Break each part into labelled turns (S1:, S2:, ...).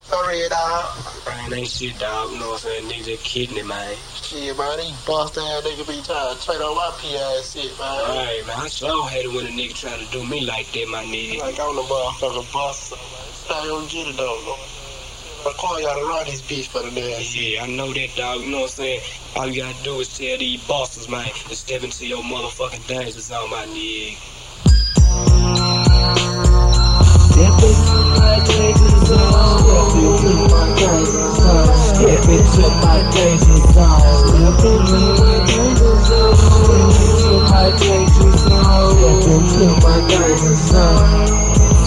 S1: Sorry, dog.
S2: Man, ain't shit, dog. You know what I'm saying? Nigga just kidding it, man.
S1: Shit, man, these bust ass niggas be trying to trade on my PI shit, man.
S2: Alright, man, I sure hate it when a nigga try to do me like that, my nigga.
S1: Like I'm the motherfucking boss, man. I don't get it though. I call y'all to run this bitch for the next.
S2: Yeah, I know that, dog. You know what I'm saying? All you gotta do is tell these bosses, man, to step into your motherfucking danger zone, my nigga.
S3: Step into my danger zone. Step into my danger zone. Step into my danger zone. Step into my danger zone. Step into my danger zone.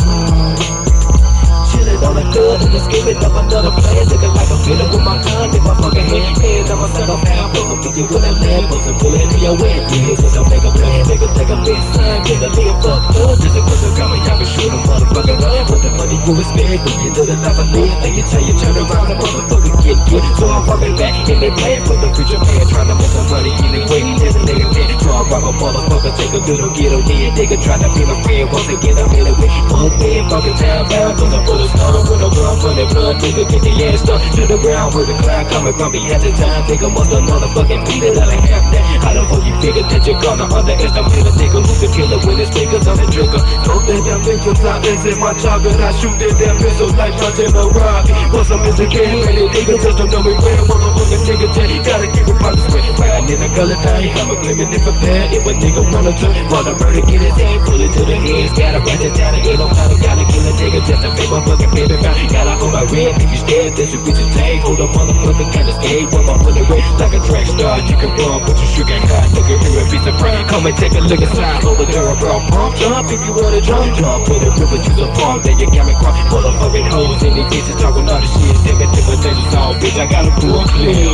S3: Chillin' on the good and just giving up another plan. Looking like I'm feeling with my gun in my fucking hand. I'm a son of a pound, but you with a lamb, put some bullet in your head. Yeah, just don't make a plan, nigga, take a big sign, nigga, live fucked up. Just a quick coming, y'all can shoot him, motherfucker up. With the money you expect, when you do the life I live, then you tell you turn around, the motherfucker get. So I'm fucking back in the plan for the future man, trying to make some money anyway. There's a nigga dead, so I rob a motherfucker, take a little ghetto head, nigga, try to be my friend, once again I'm in a way. Fuck me, fucking town bound, cause I'm full of stone, with no gun for the blood, nigga, get the ass stuck to the ground, where the cloud coming from me at the time, nigga, must have motherfucking beat it, I ain't half that. How the fuck you figure that you're gonna underestimate a nigga who's the killer when his fingers on the trigger? Don't let them niggas out, that's in my target, I shoot that damn missiles like touching a rock. Once I'm in the game, ready, nigga, just don't know me where, motherfucking nigga, gotta keep it by the sweat. Riding in a color thing, I'm a gleaming if a pair, if a nigga wanna turn, want to murder, get his head, pull it to the head, gotta write it down, it don't matter, gotta kill a nigga just to make my fucking baby back. Gotta hold my red, if you scared, then you bitch your tank, hold a motherfucker, can't escape, when my bullet red, like a track star, you can run, but you sure can't hide, nigga, here and be surprised, come and take a look inside, over there, bro, pump, jump, if you wanna jump, put a river, choose a farm, then you got me crop, full of fucking hoes, in the bitches, talking all the shit, step into my danger zone, bitch, I got a full clear.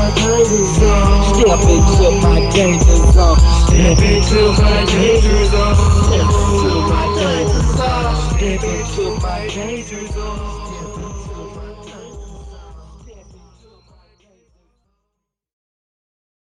S3: Step into my danger zone. Step into my danger zone.